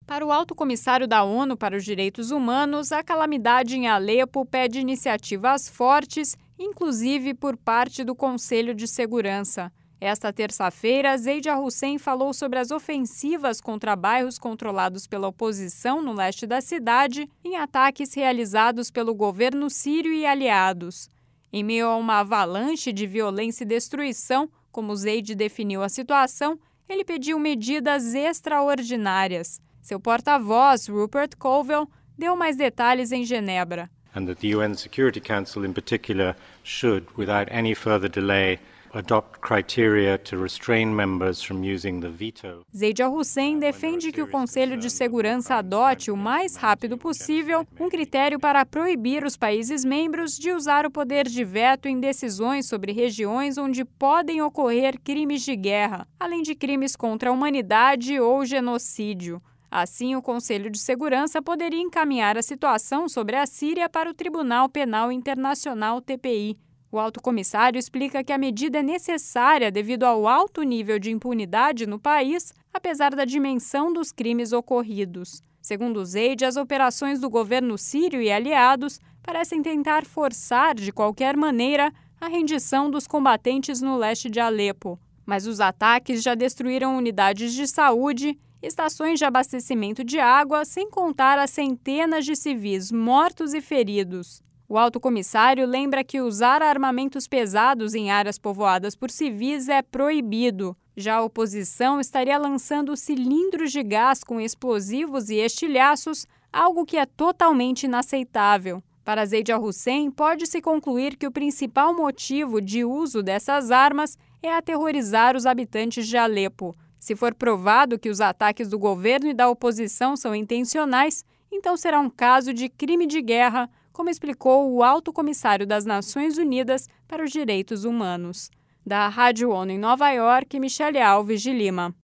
Para o Alto Comissário da ONU para os Direitos Humanos, a calamidade em Alepo pede iniciativas fortes, inclusive por parte do Conselho de Segurança. Esta terça-feira, Zeid al-Hussein falou sobre as ofensivas contra bairros controlados pela oposição no leste da cidade, em ataques realizados pelo governo sírio e aliados. Em meio a uma avalanche de violência e destruição, como Zeid definiu a situação, ele pediu medidas extraordinárias. Seu porta-voz, Rupert Colville, deu mais detalhes em Genebra. And that the UN Security Council in particular should, without any further delay, adopt criteria to restrain members from using the veto. Zeid al-Hussein defende que o Conselho de Segurança adote o mais rápido possível um critério para proibir os países membros de usar o poder de veto em decisões sobre regiões onde podem ocorrer crimes de guerra, além de crimes contra a humanidade ou genocídio. Assim, o Conselho de Segurança poderia encaminhar a situação sobre a Síria para o Tribunal Penal Internacional TPI. O alto comissário explica que a medida é necessária devido ao alto nível de impunidade no país, apesar da dimensão dos crimes ocorridos. Segundo Zeid, as operações do governo sírio e aliados parecem tentar forçar, de qualquer maneira, a rendição dos combatentes no leste de Alepo. Mas os ataques já destruíram unidades de saúde, estações de abastecimento de água, sem contar as centenas de civis mortos e feridos. O alto comissário lembra que usar armamentos pesados em áreas povoadas por civis é proibido. Já a oposição estaria lançando cilindros de gás com explosivos e estilhaços, algo que é totalmente inaceitável. Para Zeid al-Hussein, pode-se concluir que o principal motivo de uso dessas armas é aterrorizar os habitantes de Alepo. Se for provado que os ataques do governo e da oposição são intencionais, então será um caso de crime de guerra, como explicou o Alto Comissário das Nações Unidas para os Direitos Humanos. Da Rádio ONU em Nova York, Michele Alves de Lima.